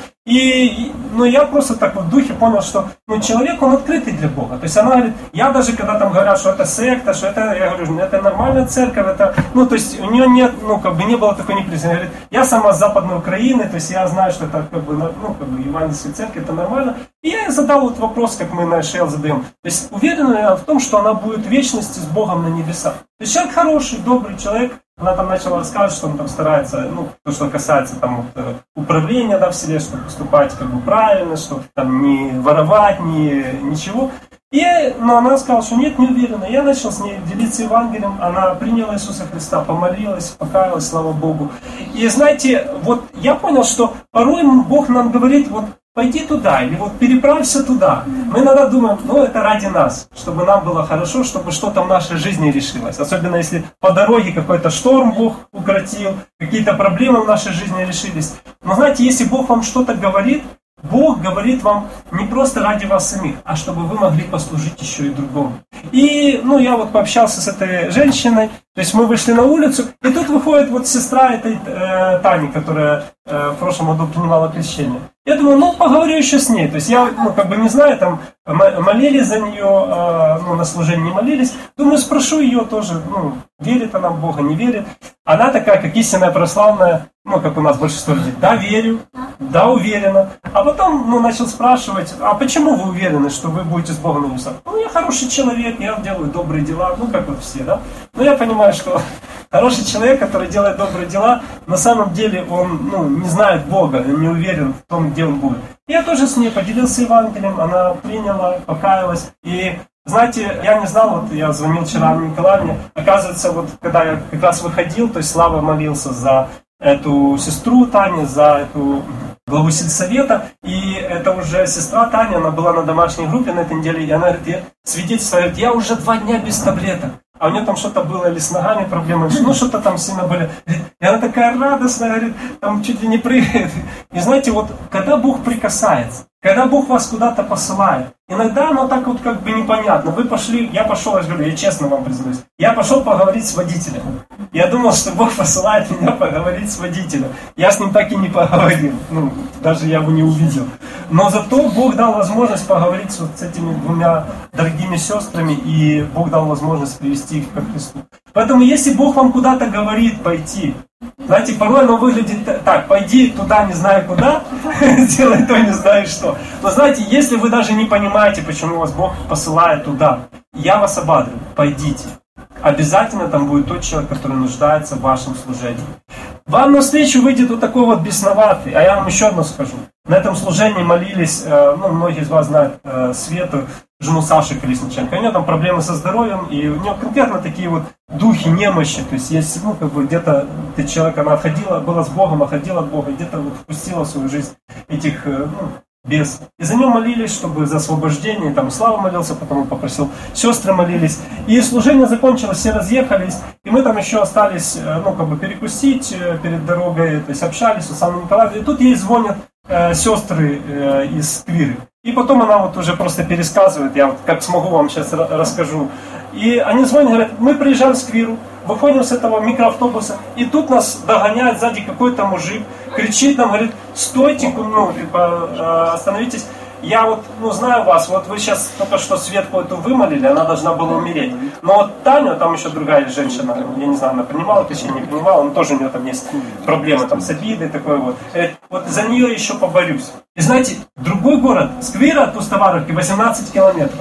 И, ну, я просто так вот в духе понял, что ну, человек, он открытый для Бога. То есть она говорит, я даже когда там говорят, что это секта, что это, я говорю, это нормальная церковь, это, ну, то есть у нее нет, ну, как бы не было такой неприятности. Она говорит, я сама с Западной Украины, то есть я знаю, что это как бы, ну, как бы евангельская церковь, это нормально. И я ей задал вот вопрос, как мы на эш эл задаем. То есть уверена я в том, что она будет в вечности с Богом на небесах. То есть человек хороший, добрый человек. Она там начала рассказывать, что он там старается, ну, то, что касается там вот, управления, да, в селе, что поступать как бы правильно, что там не воровать, не, ничего. И, но она сказала, что нет, не уверена. Я начал с ней делиться Евангелием, она приняла Иисуса Христа, помолилась, покаялась, слава Богу. И знаете, вот я понял, что порой Бог нам говорит, вот, пойди туда, или вот переправься туда. Мы иногда думаем, ну это ради нас, чтобы нам было хорошо, чтобы что-то в нашей жизни решилось. Особенно если по дороге какой-то шторм Бог укротил, какие-то проблемы в нашей жизни решились. Но знаете, если Бог вам что-то говорит, Бог говорит вам не просто ради вас самих, а чтобы вы могли послужить еще и другому. И, ну, я вот пообщался с этой женщиной, то есть мы вышли на улицу, и тут выходит вот сестра этой э, Тани, которая э, в прошлом году принимала крещение. Я думаю, ну, поговорю еще с ней. То есть я, ну, как бы не знаю, там, молились за нее, э, ну, на служении не молились. Думаю, спрошу ее тоже, ну, верит она в Бога, не верит. Она такая, как истинная православная, ну, как у нас большинство людей, да, верю, да, уверена. А потом, ну, начал спрашивать, а почему вы уверены, что вы будете с Богом на небесах? Ну, я хороший человек, я делаю добрые дела, ну, как вот все, да. Но я понимаю, что хороший человек, который делает добрые дела, на самом деле он, ну, не знает Бога, не уверен в том, где он будет. Я тоже с ней поделился Евангелием, она приняла, покаялась. И, знаете, я не знал, вот я звонил вчера Анне Николаевне, оказывается, вот когда я как раз выходил, то есть Слава молился за эту сестру Таню, за эту главу сельсовета, и это уже сестра Таня, она была на домашней группе на этой неделе, и она говорит, я свидетельствует, я уже два дня без таблеток. А у нее там что-то было, или с ногами проблемы, ну что-то там сильно были. И она такая радостная, говорит, там чуть ли не прыгает. И знаете, вот когда Бог прикасается, когда Бог вас куда-то посылает, иногда оно так вот как бы непонятно. Вы пошли, я пошел, я же говорю, я честно вам признаюсь, я пошел поговорить с водителем. Я думал, что Бог посылает меня поговорить с водителем. Я с ним так и не поговорил, ну, даже я его не увидел. Но зато Бог дал возможность поговорить вот с этими двумя дорогими сестрами, и Бог дал возможность привести их ко Христу. Поэтому если Бог вам куда-то говорит пойти, знаете, порой оно выглядит так, пойди туда не знаю куда, делай то не знаю что. Но знаете, если вы даже не понимаете, почему вас Бог посылает туда, я вас ободряю, пойдите. Обязательно там будет тот человек, который нуждается в вашем служении. Вам навстречу выйдет вот такой вот бесноватый, а я вам еще одно скажу. На этом служении молились, ну, многие из вас знают Свету, жену Саши Колесниченко. У нее там проблемы со здоровьем, и у нее конкретно такие вот духи немощи. То есть, если, ну, как бы где-то ты человек, она отходила, была с Богом, отходила от Бога, где-то вот впустила в свою жизнь этих, ну, бесов. И за нее молились, чтобы за освобождение, там Слава молился, потом он попросил, сестры молились. И служение закончилось, все разъехались, и мы там еще остались, ну, как бы перекусить перед дорогой, то есть общались с Анной Николаевной. И тут ей звонят э, сестры э, из Твиры. И потом она вот уже просто пересказывает, я вот как смогу вам сейчас расскажу. И они звонят, говорят, мы приезжаем в Квиру, выходим с этого микроавтобуса, и тут нас догоняет сзади какой-то мужик, кричит нам, говорит, стойте, ну, типа, остановитесь. Я вот, ну, знаю вас, вот вы сейчас только что Светку эту вымолили, она должна была умереть. Но вот Таня, там еще другая женщина, я не знаю, она принимала крещение, не принимала, но тоже у нее там есть проблемы там с обидой, такой вот. Вот за нее еще поборюсь. И знаете, другой город, Сквира от Пустоваровки, восемнадцать километров.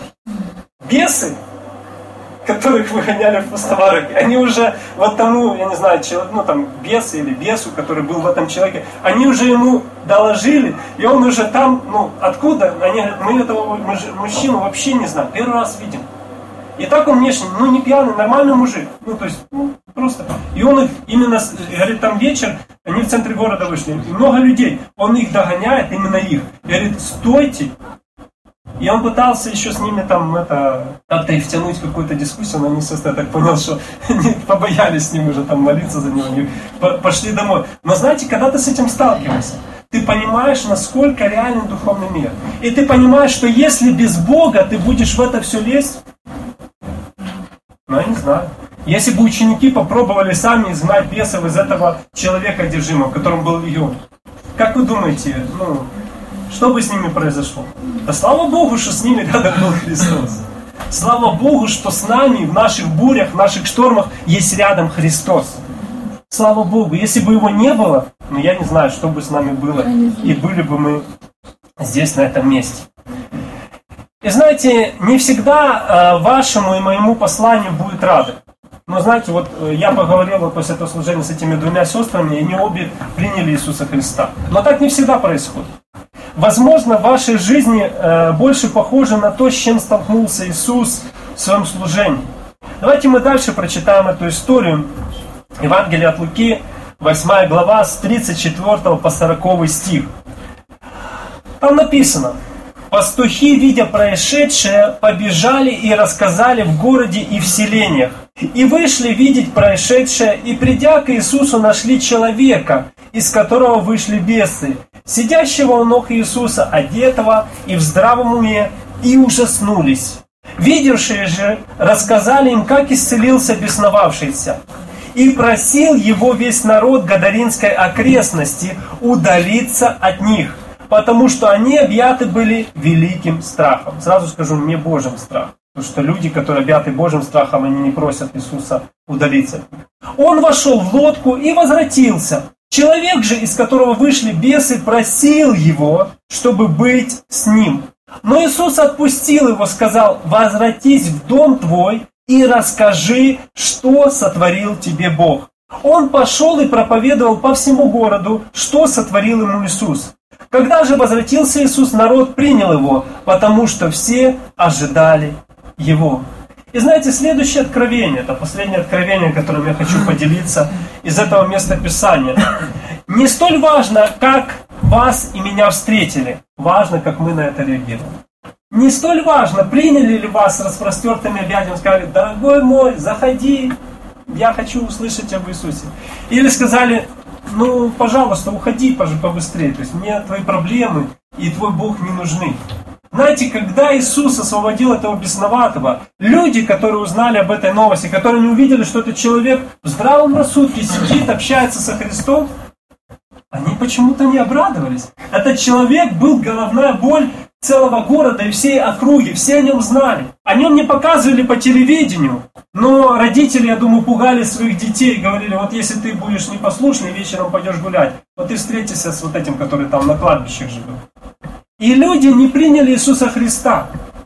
Бесы, которых выгоняли в Пустоваровке, они уже вот тому, я не знаю, человек, ну там бес или бесу, который был в этом человеке, они уже ему доложили, и он уже там, ну откуда? Они говорят, мы этого мужчину вообще не знаем, первый раз видим. И так он внешне, ну не пьяный, нормальный мужик, ну то есть, ну просто. И И он их именно, говорит, там вечер, они в центре города вышли, и много людей. Он их догоняет, именно их. И говорит, стойте. И он пытался еще с ними там это как-то их втянуть в какую-то дискуссию, но они, естественно, я так понял, что они побоялись с ним уже там молиться за него, они пошли домой. Но знаете, когда ты с этим сталкиваешься, ты понимаешь, насколько реален духовный мир. И ты понимаешь, что если без Бога ты будешь в это все лезть, ну, я не знаю. Если бы ученики попробовали сами изгнать бесов из этого человека одержимого, в котором был легион, как вы думаете, ну, что бы с ними произошло? Да слава Богу, что с ними рядом был Христос. Слава Богу, что с нами в наших бурях, в наших штормах есть рядом Христос. Слава Богу, если бы его не было, ну я не знаю, что бы с нами было, и были бы мы здесь, на этом месте. И знаете, не всегда э, вашему и моему посланию будет рады. Но знаете, вот я поговорил вот после этого служения с этими двумя сестрами, и они обе приняли Иисуса Христа. Но так не всегда происходит. Возможно, в вашей жизни э, больше похоже на то, с чем столкнулся Иисус в своем служении. Давайте мы дальше прочитаем эту историю. Евангелие от Луки, восьмая глава, с тридцать четвёртого по сороковый стих. Там написано: «Пастухи, видя происшедшее, побежали и рассказали в городе и в селениях. И вышли видеть происшедшее, и придя к Иисусу, нашли человека, из которого вышли бесы, сидящего у ног Иисуса, одетого и в здравом уме, и ужаснулись. Видевшие же рассказали им, как исцелился бесновавшийся. И просил его весь народ Гадаринской окрестности удалиться от них, потому что они объяты были великим страхом». Сразу скажу, не Божьим страхом. Потому что люди, которые объяты Божьим страхом, они не просят Иисуса удалиться от них. Он вошел в лодку и возвратился. Человек же, из которого вышли бесы, просил его, чтобы быть с ним. Но Иисус отпустил его, сказал: «Возвратись в дом твой и расскажи, что сотворил тебе Бог». Он пошел и проповедовал по всему городу, что сотворил ему Иисус. Когда же возвратился Иисус, народ принял его, потому что все ожидали его. И знаете, следующее откровение, это последнее откровение, которым я хочу поделиться из этого места Писания. Не столь важно, как вас и меня встретили, важно, как мы на это реагируем. Не столь важно, приняли ли вас с распростертыми объятиями, сказали: «Дорогой мой, заходи, я хочу услышать об Иисусе». Или сказали: «Ну, пожалуйста, уходи побыстрее, то есть мне твои проблемы и твой Бог не нужны». Знаете, когда Иисус освободил этого бесноватого, люди, которые узнали об этой новости, которые не увидели, что этот человек в здравом рассудке сидит, общается со Христом, они почему-то не обрадовались. Этот человек был головная боль целого города и всей округи, все о нем знали. О нем не показывали по телевидению, но родители, я думаю, пугали своих детей, говорили: вот если ты будешь непослушный, вечером пойдешь гулять, вот ты встретишься с вот этим, который там на кладбищах живет. И люди не приняли Иисуса Христа,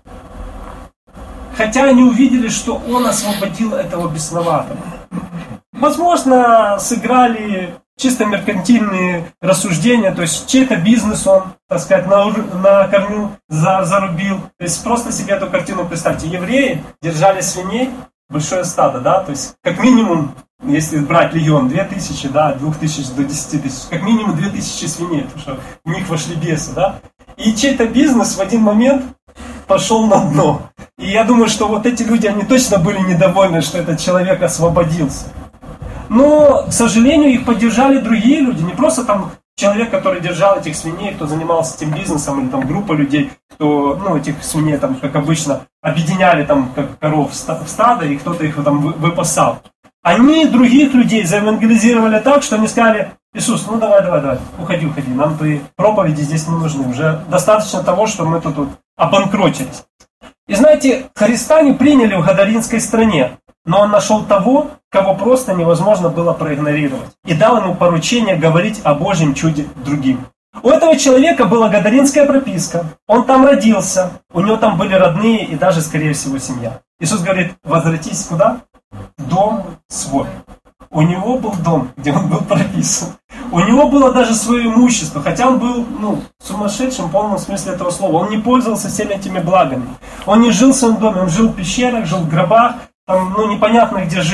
хотя они увидели, что Он освободил этого бесноватого. Возможно, сыграли чисто меркантильные рассуждения, то есть чей-то бизнес он, так сказать, на, на корню за, зарубил. То есть просто себе эту картину представьте. Евреи держали свиней, большое стадо, да, то есть как минимум, если брать легион, две тысячи, да, от двух тысяч до десяти тысяч, как минимум две тысячи свиней, потому что в них вошли бесы, да. И чей-то бизнес в один момент пошел на дно. И я думаю, что вот эти люди, они точно были недовольны, что этот человек освободился. Но, к сожалению, их поддержали другие люди. Не просто там человек, который держал этих свиней, кто занимался этим бизнесом, или там группа людей, кто, ну, этих свиней, там, как обычно, объединяли там, как коров в стадо, и кто-то их там выпасал. Они других людей заевангелизировали так, что они сказали: «Иисус, ну давай, давай, давай, уходи, уходи, нам твои проповеди здесь не нужны. Уже достаточно того, что мы тут, тут обанкротились». И знаете, Христа не приняли в Гадаринской стране, но Он нашел того, кого просто невозможно было проигнорировать, и дал ему поручение говорить о Божьем чуде другим. У этого человека была гадаринская прописка, он там родился, у него там были родные и даже, скорее всего, семья. Иисус говорит: «Возвратись куда? В дом свой». У него был дом, где он был прописан. У него было даже свое имущество, хотя он был, ну, сумасшедшим в полном смысле этого слова. Он не пользовался всеми этими благами. Он не жил в своем доме, он жил в пещерах, жил в гробах, там, ну, непонятно где жил.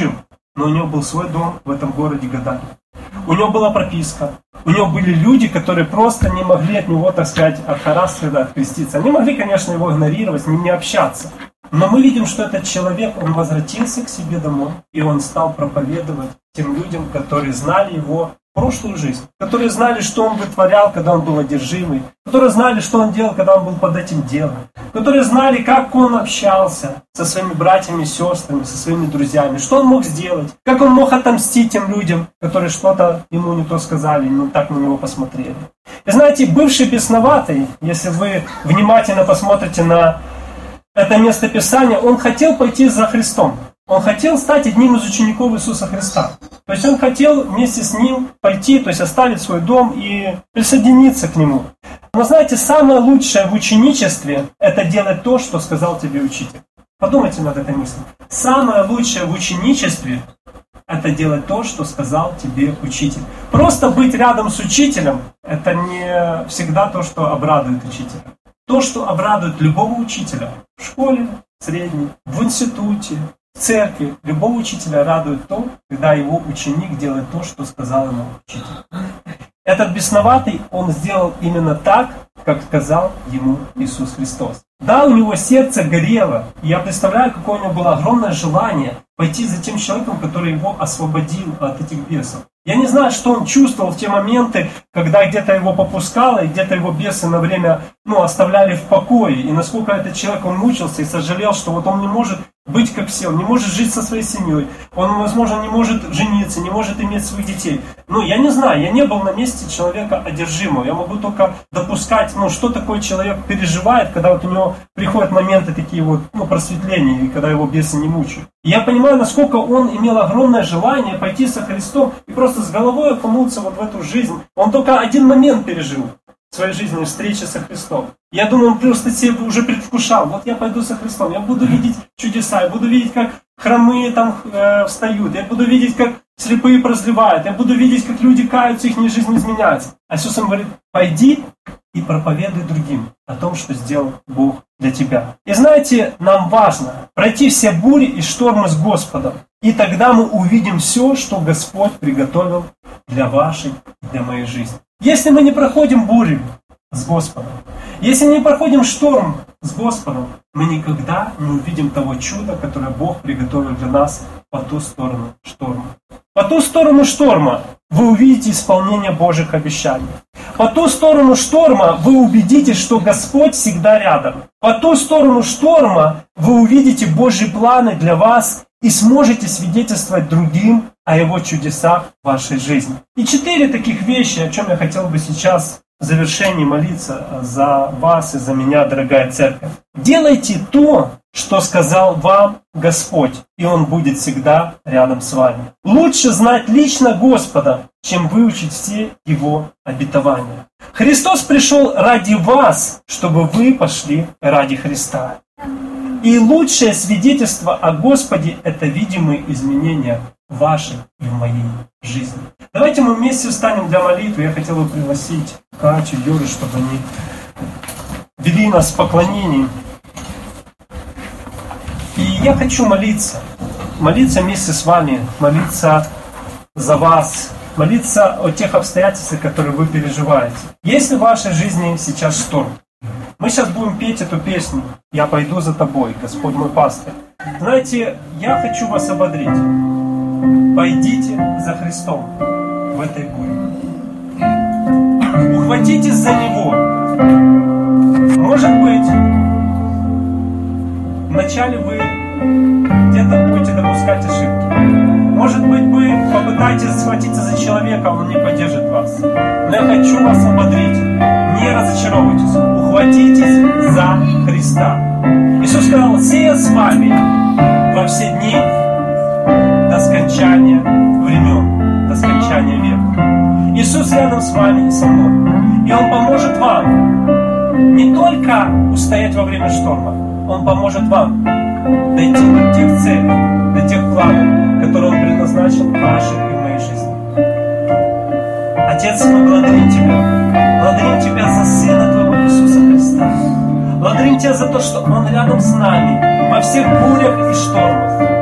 но у него был свой дом в этом городе годами. У него была прописка. У него были люди, которые просто не могли от него, так сказать, отхарастываться, откреститься. Они могли, конечно, его игнорировать, с ним не общаться. Но мы видим, что этот человек, он возвратился к себе домой, и он стал проповедовать тем людям, которые знали его прошлую жизнь, которые знали, что он вытворял, когда он был одержимый, которые знали, что он делал, когда он был под этим делом, которые знали, как он общался со своими братьями и сестрами, со своими друзьями, что он мог сделать, как он мог отомстить тем людям, которые что-то ему не то сказали, не так на него посмотрели. И знаете, бывший бесноватый, если вы внимательно посмотрите на это место Писания, он хотел пойти за Христом. Он хотел стать одним из учеников Иисуса Христа. То есть он хотел вместе с ним пойти, то есть оставить свой дом и присоединиться к нему. Но знаете, самое лучшее в ученичестве – это делать то, что сказал тебе учитель. Подумайте над этой мыслью. Самое лучшее в ученичестве – это делать то, что сказал тебе учитель. Просто быть рядом с учителем – это не всегда то, что обрадует учителя. То, что обрадует любого учителя в школе, в средней, в институте, в церкви, любого учителя радует то, когда его ученик делает то, что сказал ему учитель. Этот бесноватый, он сделал именно так, как сказал ему Иисус Христос. Да, у него сердце горело, и я представляю, какое у него было огромное желание пойти за тем человеком, который его освободил от этих бесов. Я не знаю, что он чувствовал в те моменты, когда где-то его попускало, и где-то его бесы на время ну, оставляли в покое. И насколько этот человек, он мучился и сожалел, что вот он не может быть как все, он не может жить со своей семьей, он, возможно, не может жениться, не может иметь своих детей. Ну, я не знаю, я не был на месте человека одержимого. Я могу только допускать, ну, что такой человек переживает, когда вот у него приходят моменты такие вот, ну, просветления, и когда его бесы не мучают. И я понимаю, насколько он имел огромное желание пойти со Христом и просто с головой окунуться вот в эту жизнь. Он только один момент пережил в своей жизни встречи со Христом. Я думаю, он просто себе уже предвкушал. Вот я пойду со Христом, я буду видеть чудеса, я буду видеть, как хромые там э, встают, я буду видеть, как слепые прозревают, я буду видеть, как люди каются, их жизнь изменяется. А Иисус им говорит, пойди и проповедуй другим о том, что сделал Бог для тебя. И знаете, нам важно пройти все бури и штормы с Господом. И тогда мы увидим все, что Господь приготовил для вашей, для моей жизни. Если мы не проходим бурю с Господом, если не проходим шторм с Господом, мы никогда не увидим того чуда, которое Бог приготовил для нас по ту сторону шторма. По ту сторону шторма вы увидите исполнение Божьих обещаний. По ту сторону шторма вы убедитесь, что Господь всегда рядом. По ту сторону шторма вы увидите Божьи планы для вас и сможете свидетельствовать другим о Его чудесах в вашей жизни. И четыре таких вещи, о чем я хотел бы сейчас в завершении молиться за вас и за меня, дорогая церковь. Делайте то, что сказал вам Господь, и Он будет всегда рядом с вами. Лучше знать лично Господа, чем выучить все Его обетования. Христос пришел ради вас, чтобы вы пошли ради Христа. И лучшее свидетельство о Господе – это видимые изменения в вашей и в моей жизни. Давайте мы вместе встанем для молитвы. Я хотел бы пригласить Катю, Юру, чтобы они вели нас в поклонении. И я хочу молиться. Молиться вместе с вами, молиться за вас, молиться о тех обстоятельствах, которые вы переживаете. Если в вашей жизни сейчас шторм, мы сейчас будем петь эту песню «Я пойду за тобой, Господь мой пастырь». Знаете, я хочу вас ободрить. Пойдите за Христом в этой буре. Ухватитесь за Него. Может быть, вначале вы где-то будете допускать ошибки. Может быть, вы попытаетесь схватиться за человека, он не поддержит вас. Но я хочу вас ободрить. Не разочаровывайтесь. Ухватитесь за Христа. Иисус сказал, «Сея с вами во все дни до скончания времен, до скончания века». Иисус рядом с вами и со мной. И Он поможет вам не только устоять во время шторма, Он поможет вам дойти до тех целей, до тех планов, которые Он предназначил в вашей и в моей жизни. Отец, мы благодарим Тебя. Благодарим Тебя за Сына Твоего Иисуса Христа. Благодарим Тебя за то, что Он рядом с нами во всех бурях и штормах. Благодарим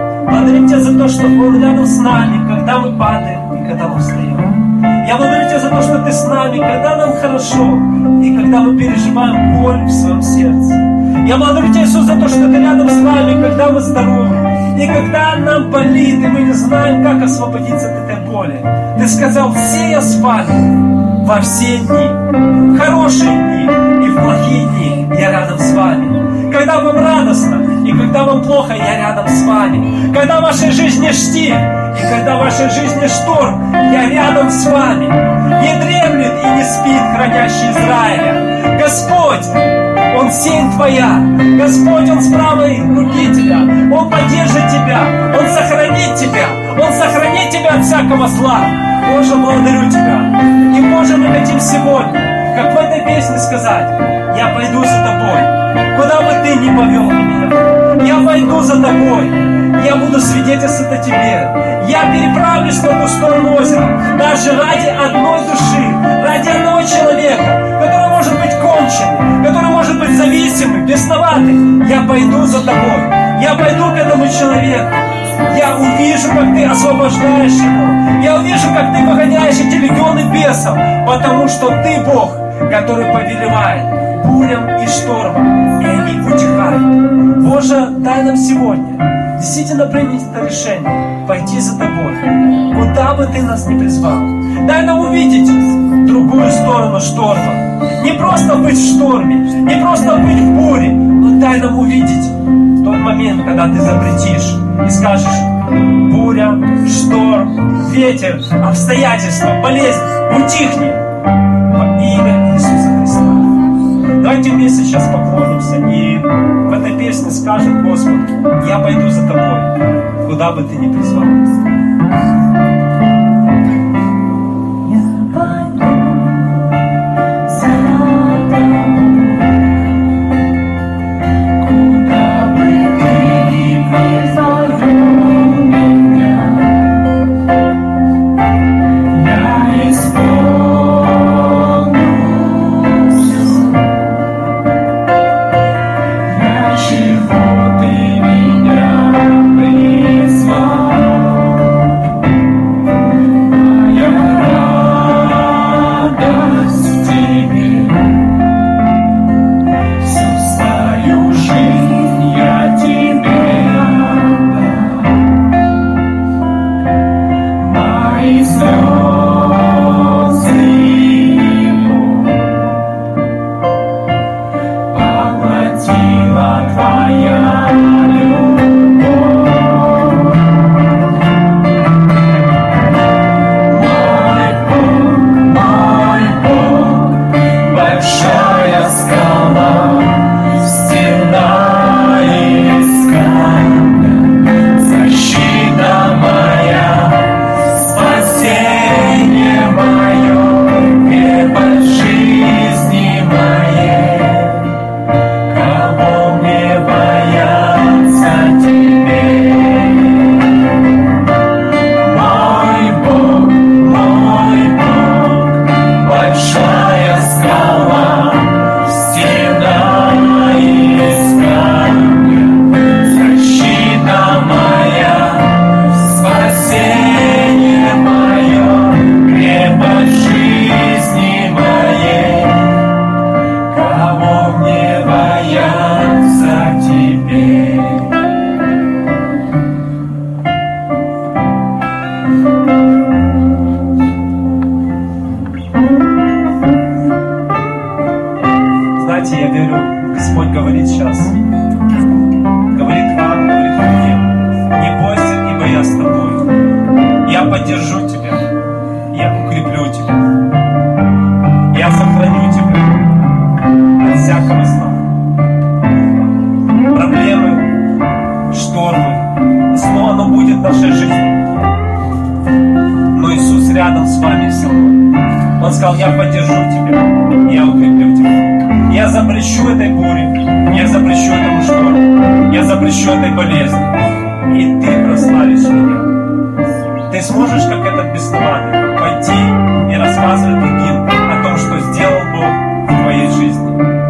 благодарим Тебя за то, что Он рядом с нами, когда мы падаем и когда мы встаем. Я благодарю Тебя за то, что Ты с нами, когда нам хорошо и когда мы переживаем боль в своем сердце. Я благодарю Тебя, Иисус, за то, что Ты рядом с нами, когда мы здоровы. И когда нам болит, и мы не знаем, как освободиться от этой боли. Ты сказал, все я с вами во все дни, в хорошие дни и в плохие дни я рядом с вами. Когда вам радостно и когда вам плохо, я рядом с вами. Когда в вашей жизни штиль и когда в вашей жизни шторм, я рядом с вами. Не дремлет и не спит хранящий Израиля. Господь, Он сень твоя, Господь, Он с правой руки тебя, Он поддержит тебя, Он сохранит тебя, Он сохранит тебя от всякого зла. Боже, благодарю Тебя. И, Боже, мы хотим сегодня, как в этой песне сказать, я пойду за Тобой, куда бы Ты ни повел меня. Я пойду за Тобой, я буду свидетельствовать о Тебе. Я переправлюсь на ту сторону озера, даже ради одной души, ради одного человека, который может быть конченый, который может быть зависимый, бесноватый. Я пойду за Тобой, я пойду к этому человеку. Я увижу, как Ты освобождаешь его. Я увижу, как Ты выгоняешь эти легионы бесов, потому что Ты Бог, который повелевает бурям и штормам, и они утихают. Боже, дай нам сегодня действительно принять это решение, пойти за Тобой, куда бы Ты нас ни призвал. Дай нам увидеть другую сторону шторма. Не просто быть в шторме, не просто быть в буре, но дай нам увидеть тот момент, когда Ты запретишь и скажешь: буря, шторм, ветер, обстоятельства, болезнь, утихни во имя Иисуса Христа. Давайте вместе сейчас поклонимся и в этой песне скажем Господу: я пойду за Тобой, куда бы Ты ни призвал.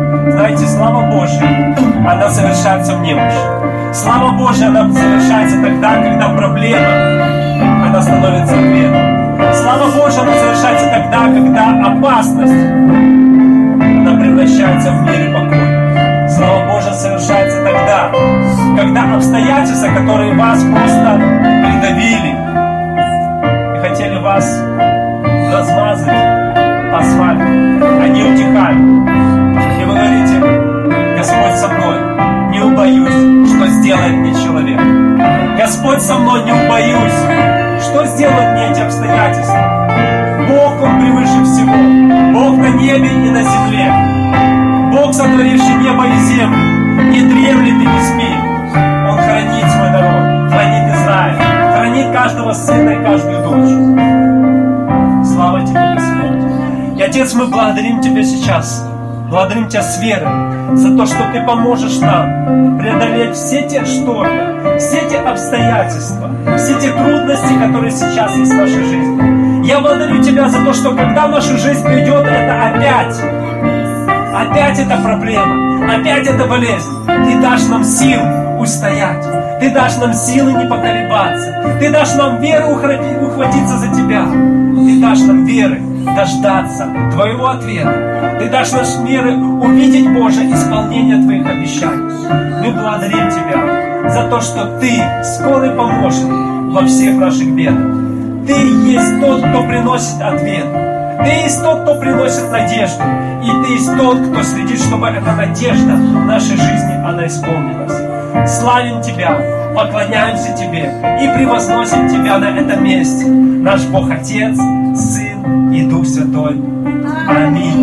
Слава Божья, она совершается тогда, когда проблема, она становится ответом. Слава Божья, она совершается тогда, когда опасность, она превращается в мир и покой. Слава Божья совершается тогда, когда обстоятельства, которые вас просто придавили и хотели вас размазать по асфальту, они утихают. И вы говорите: Господь со мной, не убоюсь, что сделает мне человек. Господь со мной, не убоюсь, что сделают мне эти обстоятельства. Бог, Он превыше всего. Бог на небе и на земле. Бог, сотворивший небо и землю, не дремлет и не спит. Он хранит свой народ, хранит Израиль, хранит каждого сына и каждую дочь. Слава Тебе, Господь. И, Отец, мы благодарим Тебя сейчас. Благодарим Тебя с верой за то, что Ты поможешь нам преодолеть все те штормы, все те обстоятельства, все те трудности, которые сейчас есть в нашей жизни. Я благодарю Тебя за то, что когда в нашу жизнь придет это опять, опять эта проблема, опять эта болезнь, Ты дашь нам сил устоять, Ты дашь нам силы не поколебаться, Ты дашь нам веру ухватиться за Тебя, Ты дашь нам веры дождаться Твоего ответа, Ты дашь нам веры увидеть, Боже, исполнение Твоих обещаний. Мы благодарим Тебя за то, что Ты скорый помощник во всех наших бедах. Ты есть тот, кто приносит ответ. Ты есть тот, кто приносит надежду. И Ты есть тот, кто следит, чтобы эта надежда в нашей жизни, она исполнилась. Славим Тебя, поклоняемся Тебе и превозносим Тебя на этом месте. Наш Бог Отец, Сын и Дух Святой. Аминь.